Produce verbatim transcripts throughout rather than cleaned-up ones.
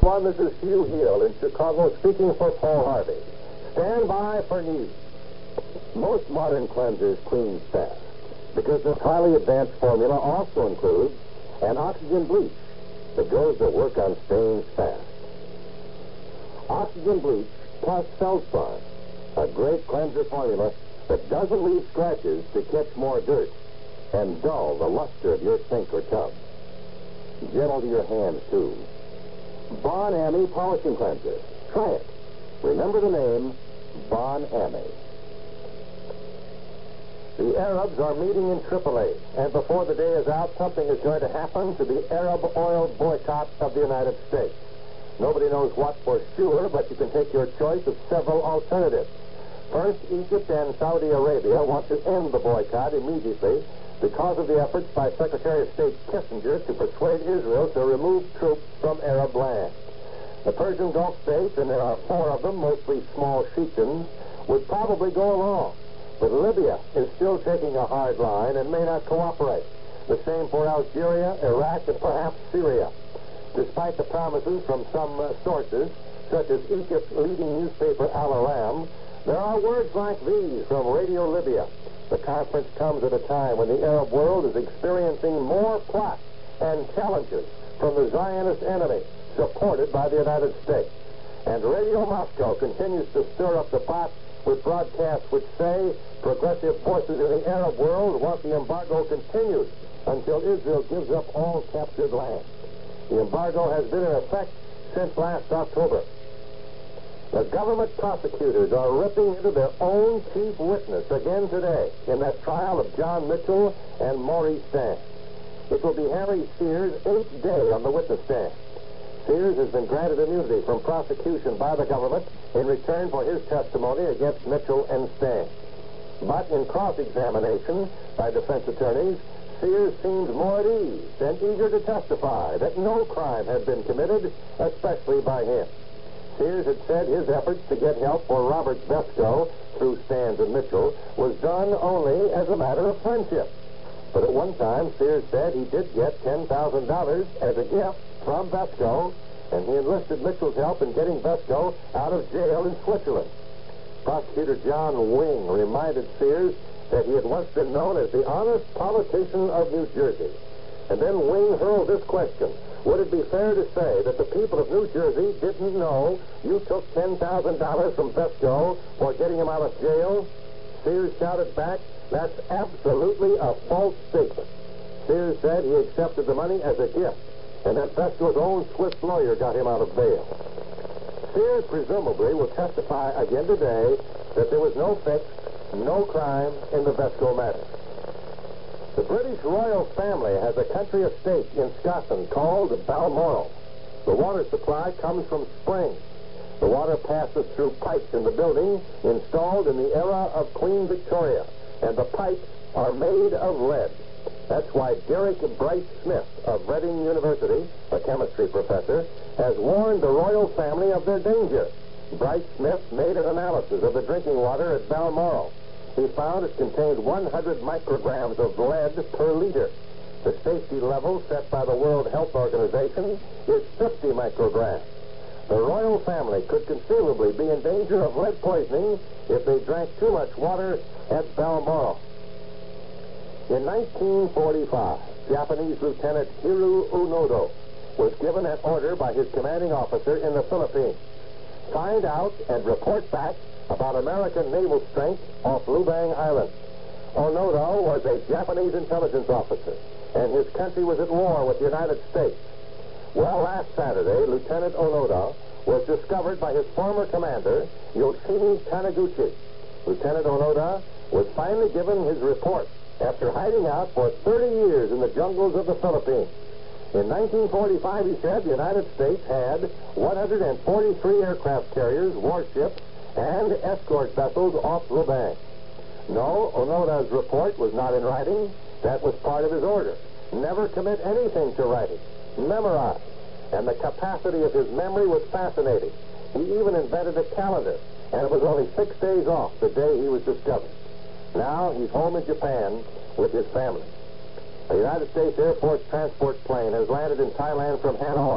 everyone, this is Hugh Hill in Chicago speaking for Paul Harvey. Stand by for news. Most modern cleansers clean fast because this highly advanced formula also includes an oxygen bleach that goes to work on stains fast. Oxygen bleach plus Feldspar, a great cleanser formula that doesn't leave scratches to catch more dirt and dull the luster of your sink or tub. Gentle to your hands, too. Bon Ami Polishing Cleanser. Try it. Remember the name, Bon Ami. The Arabs are meeting in Tripoli, and before the day is out, something is going to happen to the Arab oil boycott of the United States. Nobody knows what for sure, but you can take your choice of several alternatives. First, Egypt and Saudi Arabia want to end the boycott immediately because of the efforts by Secretary of State Kissinger to persuade Israel to remove troops from Arab land. The Persian Gulf states, and there are four of them, mostly small chieftains, would probably go along. But Libya is still taking a hard line and may not cooperate. The same for Algeria, Iraq, and perhaps Syria. Despite the promises from some uh, sources, such as Egypt's leading newspaper Al Aram, there are words like these from Radio Libya. The conference comes at a time when the Arab world is experiencing more plots and challenges from the Zionist enemy, supported by the United States. And Radio Moscow continues to stir up the pot with broadcasts which say progressive forces in the Arab world want the embargo continued until Israel gives up all captured land. The embargo has been in effect since last October. The government prosecutors are ripping into their own chief witness again today in that trial of John Mitchell and Maurice Stang. It will be Harry Sears' eighth day on the witness stand. Sears has been granted immunity from prosecution by the government in return for his testimony against Mitchell and Stang. But in cross-examination by defense attorneys, Sears seemed more at ease and eager to testify that no crime had been committed, especially by him. Sears had said his efforts to get help for Robert Vesco through Stans and Mitchell was done only as a matter of friendship. But at one time, Sears said he did get ten thousand dollars as a gift from Vesco, and he enlisted Mitchell's help in getting Vesco out of jail in Switzerland. Prosecutor John Wing reminded Sears that he had once been known as the honest politician of New Jersey. And then Wing hurled this question: would it be fair to say that the people of New Jersey didn't know you took ten thousand dollars from Vesco for getting him out of jail? Sears shouted back, that's absolutely a false statement. Sears said he accepted the money as a gift, and that Vesco's own Swiss lawyer got him out of bail. Sears presumably will testify again today that there was no fix, no crime in the Vesco matter. The British royal family has a country estate in Scotland called Balmoral. The water supply comes from springs. The water passes through pipes in the building installed in the era of Queen Victoria, and the pipes are made of lead. That's why Derek Bright Smith of Reading University, a chemistry professor, has warned the royal family of their danger. Bright Smith made an analysis of the drinking water at Balmoral. He found it contained one hundred micrograms of lead per liter. The safety level set by the World Health Organization is fifty micrograms. The royal family could conceivably be in danger of lead poisoning if they drank too much water at Balmoral. In nineteen forty-five, Japanese Lieutenant Hiru Unodo was given an order by his commanding officer in the Philippines. Find out and report back about American naval strength off Lubang Island. Onoda was a Japanese intelligence officer, and his country was at war with the United States. Well, last Saturday, Lieutenant Onoda was discovered by his former commander, Yoshimi Taniguchi. Lieutenant Onoda was finally given his report after hiding out for thirty years in the jungles of the Philippines. In nineteen forty-five, he said, the United States had one hundred forty-three aircraft carriers, warships, and escort vessels off Lubang. No, Onoda's report was not in writing. That was part of his order. Never commit anything to writing. Memorize. And the capacity of his memory was fascinating. He even invented a calendar, and it was only six days off the day he was discovered. Now he's home in Japan with his family. A United States Air Force transport plane has landed in Thailand from Hanoi.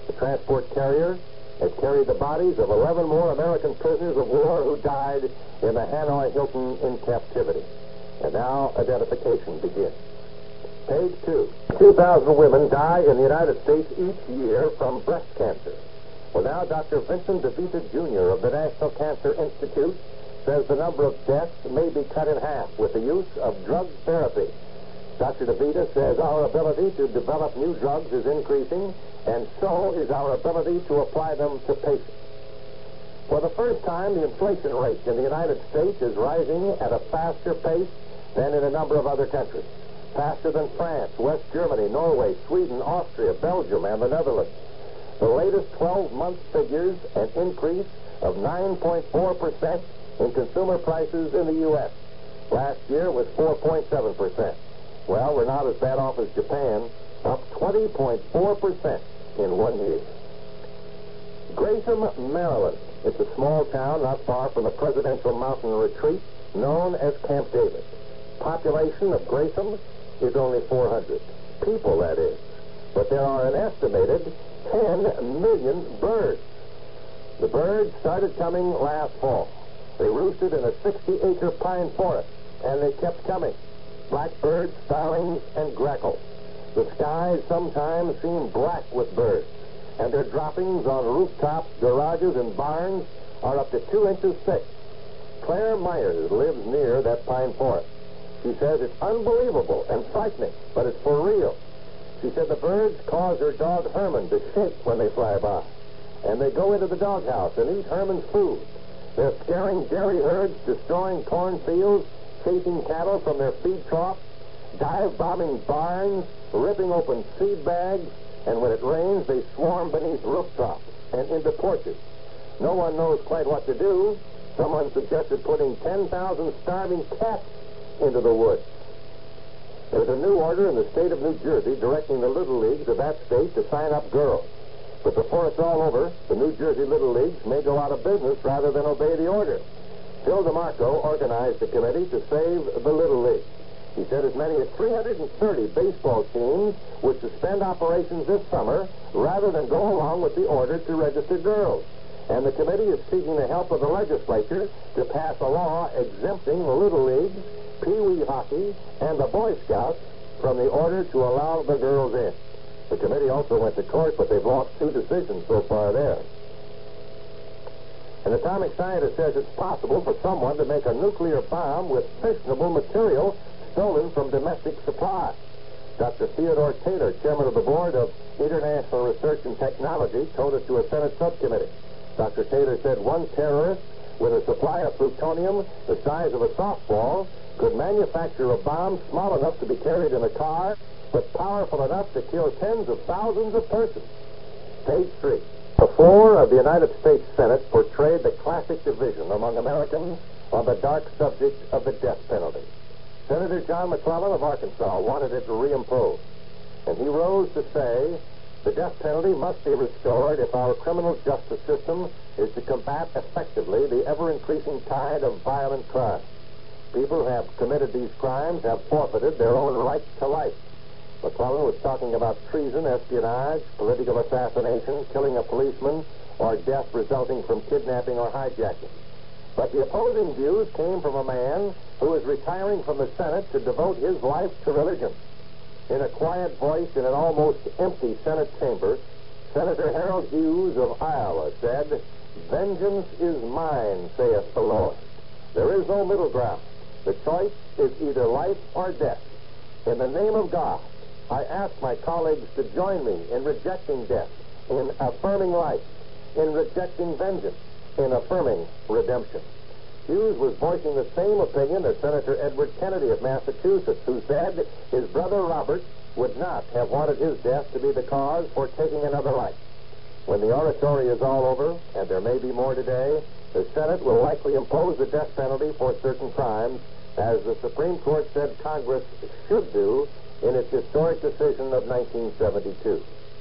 The transport carrier has carried the bodies of eleven more American prisoners of war who died in the Hanoi Hilton in captivity. And now identification begins. Page two. two thousand women die in the United States each year from breast cancer. Well, now Doctor Vincent DeVita, Junior of the National Cancer Institute says the number of deaths may be cut in half with the use of drug therapy. Doctor DeVita says our ability to develop new drugs is increasing, and so is our ability to apply them to patients. For the first time, the inflation rate in the United States is rising at a faster pace than in a number of other countries. Faster than France, West Germany, Norway, Sweden, Austria, Belgium, and the Netherlands. The latest twelve-month figures an increase of nine point four percent in consumer prices in the U S Last year was four point seven percent. Well, we're not as bad off as Japan, up twenty point four percent in one year. Grayson, Maryland. It's a small town not far from the presidential mountain retreat known as Camp David. Population of Grayson is only four hundred. People, that is. But there are an estimated ten million birds. The birds started coming last fall. They roosted in a sixty-acre pine forest, and they kept coming. Blackbirds, starlings, and grackles. The skies sometimes seem black with birds, and their droppings on rooftops, garages, and barns are up to two inches thick. Claire Myers lives near that pine forest. She says it's unbelievable and frightening, but it's for real. She said the birds cause her dog Herman to shake when they fly by, and they go into the doghouse and eat Herman's food. They're scaring dairy herds, destroying cornfields, chasing cattle from their feed troughs, dive-bombing barns, ripping open seed bags, and when it rains, they swarm beneath rooftops and into porches. No one knows quite what to do. Someone suggested putting ten thousand starving cats into the woods. There's a new order in the state of New Jersey directing the Little Leagues of that state to sign up girls. But before it's all over, the New Jersey Little Leagues may go out of business rather than obey the order. Phil DeMarco organized a committee to save the Little League. He said as many as three hundred thirty baseball teams would suspend operations this summer rather than go along with the order to register girls. And the committee is seeking the help of the legislature to pass a law exempting the Little Leagues, Pee Wee hockey, and the Boy Scouts from the order to allow the girls in. The committee also went to court, but they've lost two decisions so far there. An atomic scientist says it's possible for someone to make a nuclear bomb with fissionable material stolen from domestic supplies. Doctor Theodore Taylor, chairman of the board of International Research and Technology, told it to a Senate subcommittee. Doctor Taylor said one terrorist with a supply of plutonium the size of a softball could manufacture a bomb small enough to be carried in a car, but powerful enough to kill tens of thousands of persons. Page three. The floor of the United States Senate portrayed the classic division among Americans on the dark subject of the death penalty. Senator John McClellan of Arkansas wanted it reimposed, and he rose to say the death penalty must be restored if our criminal justice system is to combat effectively the ever-increasing tide of violent crime. People who have committed these crimes have forfeited their own right to life. McClellan was talking about treason, espionage, political assassination, killing a policeman, or death resulting from kidnapping or hijacking. But the opposing views came from a man who is retiring from the Senate to devote his life to religion. In a quiet voice in an almost empty Senate chamber, Senator Harold Hughes of Iowa said, "Vengeance is mine, saith the Lord." There is no middle ground. The choice is either life or death. In the name of God, I ask my colleagues to join me in rejecting death, in affirming life, in rejecting vengeance, in affirming redemption. Hughes was voicing the same opinion as Senator Edward Kennedy of Massachusetts, who said his brother Robert would not have wanted his death to be the cause for taking another life. When the oratory is all over, and there may be more today, the Senate will likely impose the death penalty for certain crimes, as the Supreme Court said Congress should do in its historic decision of nineteen seventy-two.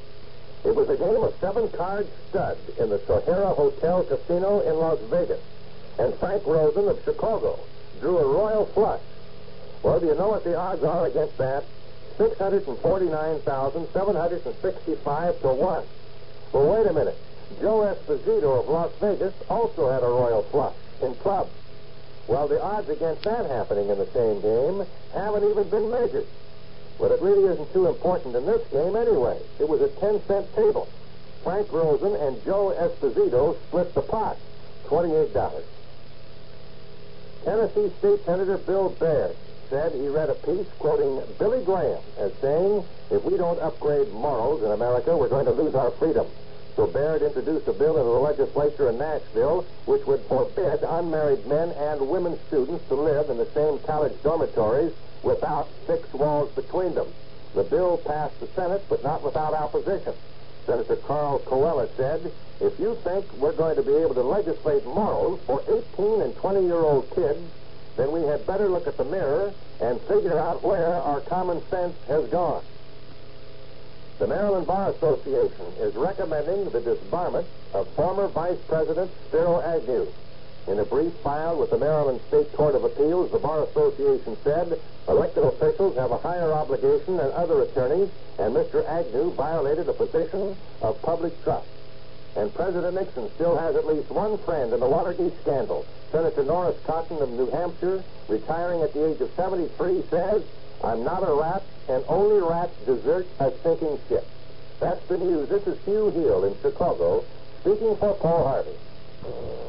It was a game of seven-card stud in the Sahara Hotel Casino in Las Vegas, and Frank Rosen of Chicago drew a royal flush. Well, do you know what the odds are against that? six hundred forty-nine thousand seven hundred sixty-five to one. Well, wait a minute. Joe Esposito of Las Vegas also had a royal flush in clubs. Well, the odds against that happening in the same game haven't even been measured. But it really isn't too important in this game anyway. It was a ten-cent table. Frank Rosen and Joe Esposito split the pot, twenty-eight dollars. Tennessee State Senator Bill Baird said he read a piece quoting Billy Graham as saying, if we don't upgrade morals in America, we're going to lose our freedom. So Baird introduced a bill into the legislature in Nashville which would forbid unmarried men and women students to live in the same college dormitories without six walls between them. The bill passed the Senate, but not without opposition. Senator Carl Coella said, if you think we're going to be able to legislate morals for eighteen and twenty-year-old kids, then we had better look at the mirror and figure out where our common sense has gone. The Maryland Bar Association is recommending the disbarment of former Vice President Spiro Agnew. In a brief filed with the Maryland State Court of Appeals, the Bar Association said elected officials have a higher obligation than other attorneys, and Mister Agnew violated a position of public trust. And President Nixon still has at least one friend in the Watergate scandal. Senator Norris Cotton of New Hampshire, retiring at the age of seventy-three, says, I'm not a rat, and only rats desert a sinking ship. That's the news. This is Hugh Hill in Chicago, speaking for Paul Harvey.